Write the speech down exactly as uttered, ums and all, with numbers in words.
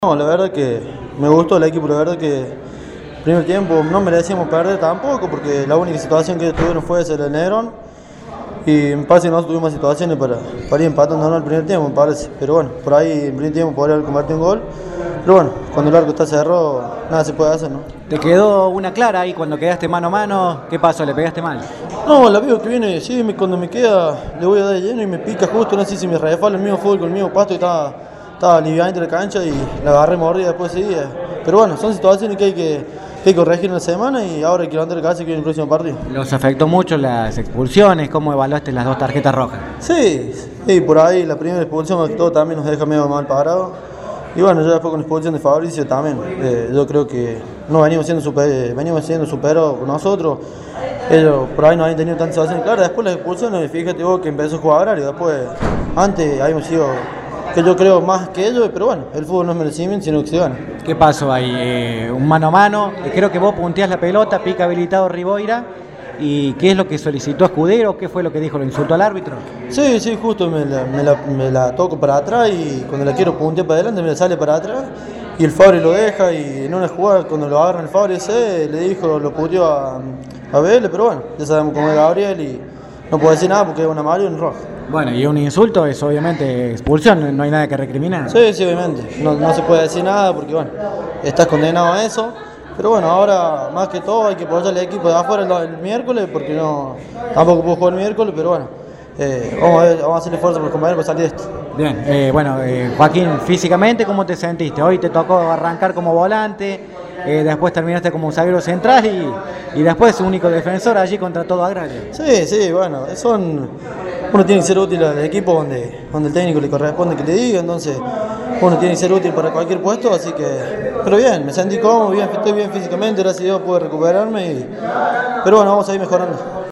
No, la verdad que me gustó el equipo, la verdad que el primer tiempo no merecíamos perder tampoco, porque la única situación que tuvieron fue ese el Nerón, y me parece que nosotros tuvimos situaciones para, para ir empatando en el primer tiempo, me parece, pero bueno, por ahí en el primer tiempo podría haber convertido un gol, pero bueno, cuando el arco está cerrado, nada se puede hacer, ¿no? Te quedó una clara ahí cuando quedaste mano a mano, ¿qué pasó? ¿Le pegaste mal? No, la veo que viene, sí, me- cuando me queda le voy a dar de lleno y me pica justo, no sé si me refala el mismo fútbol con el mismo pasto y estaba, estaba livianito en la cancha y la agarré mordida después sí. Pero bueno, son situaciones que hay que, que, hay que corregir en la semana y ahora hay que levantar la cabeza que viene el próximo partido. ¿Los afectó mucho las expulsiones? ¿Cómo evaluaste las dos tarjetas rojas? Sí, sí, por ahí la primera expulsión más que todo también nos deja medio mal parado. Y bueno, ya después con la expulsión de Fabricio también, eh, yo creo que no venimos siendo super, eh, venimos siendo superados por nosotros. Ellos por ahí no habían tenido tantas situaciones. Claro, después las expulsiones, fíjate vos que empezó a jugar Agrario, después, antes habíamos sido, que yo creo, más que ellos, pero bueno, el fútbol no es merecimiento, sino que se gana. ¿Qué pasó ahí? Eh, un mano a mano, eh, creo que vos punteás la pelota, pica habilitado Riboira. ¿Y qué es lo que solicitó Escudero? ¿Qué fue lo que dijo? ¿Lo insultó al árbitro? Sí, sí, justo me la, me la, me la toco para atrás y cuando la quiero puntear para adelante me la sale para atrás y el Fabri lo deja y en una jugada cuando lo agarra el Fabri ese le dijo, lo puteó a, a Vélez, pero bueno, ya sabemos cómo es Gabriel y no puedo decir nada porque es una amarilla y un rojo. Bueno, y un insulto es obviamente expulsión, no hay nada que recriminar. Sí, sí, obviamente, no, no se puede decir nada porque bueno, estás condenado a eso. Pero bueno, ahora más que todo hay que apoyar al equipo de afuera el, el miércoles porque no tampoco puedo jugar el miércoles, pero bueno, eh, vamos, a ver, vamos a hacer esfuerzo por los compañeros para salir de esto. Bien, eh, bueno, eh, Joaquín, físicamente, ¿cómo te sentiste? Hoy te tocó arrancar como volante, eh, después terminaste como un zaguero central y, y después único defensor allí contra todo Agrario. Sí, sí, bueno, son, uno tiene que ser útil al equipo donde, donde el técnico le corresponde que le diga, entonces uno tiene que ser útil para cualquier puesto, así que, pero bien, me sentí cómodo, bien, estoy bien físicamente, gracias a Dios pude recuperarme, y, pero bueno, vamos a ir mejorando.